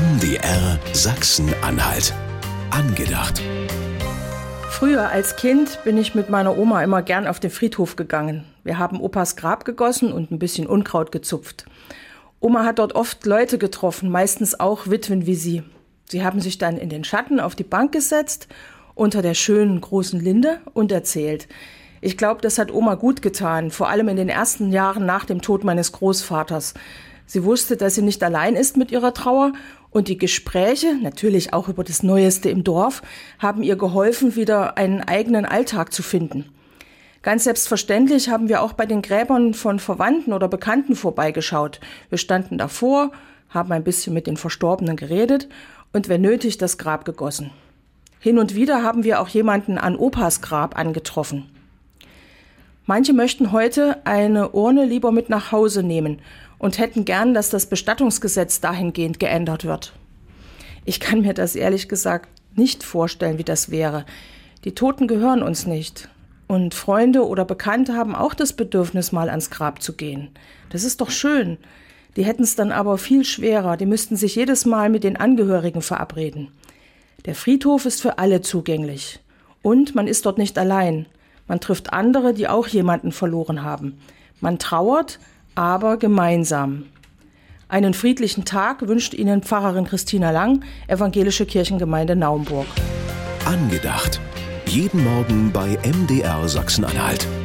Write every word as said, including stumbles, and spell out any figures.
M D R Sachsen-Anhalt. Angedacht. Früher als Kind bin ich mit meiner Oma immer gern auf den Friedhof gegangen. Wir haben Opas Grab gegossen und ein bisschen Unkraut gezupft. Oma hat dort oft Leute getroffen, meistens auch Witwen wie sie. Sie haben sich dann in den Schatten auf die Bank gesetzt, unter der schönen großen Linde und erzählt. Ich glaube, das hat Oma gut getan, vor allem in den ersten Jahren nach dem Tod meines Großvaters. Sie wusste, dass sie nicht allein ist mit ihrer Trauer und die Gespräche, natürlich auch über das Neueste im Dorf, haben ihr geholfen, wieder einen eigenen Alltag zu finden. Ganz selbstverständlich haben wir auch bei den Gräbern von Verwandten oder Bekannten vorbeigeschaut. Wir standen davor, haben ein bisschen mit den Verstorbenen geredet und wenn nötig das Grab gegossen. Hin und wieder haben wir auch jemanden an Opas Grab angetroffen. Manche möchten heute eine Urne lieber mit nach Hause nehmen und hätten gern, dass das Bestattungsgesetz dahingehend geändert wird. Ich kann mir das ehrlich gesagt nicht vorstellen, wie das wäre. Die Toten gehören uns nicht. Und Freunde oder Bekannte haben auch das Bedürfnis, mal ans Grab zu gehen. Das ist doch schön. Die hätten es dann aber viel schwerer. Die müssten sich jedes Mal mit den Angehörigen verabreden. Der Friedhof ist für alle zugänglich. Und man ist dort nicht allein. Man trifft andere, die auch jemanden verloren haben. Man trauert, aber gemeinsam. Einen friedlichen Tag wünscht Ihnen Pfarrerin Christina Lang, Evangelische Kirchengemeinde Naumburg. Angedacht. Jeden Morgen bei M D R Sachsen-Anhalt.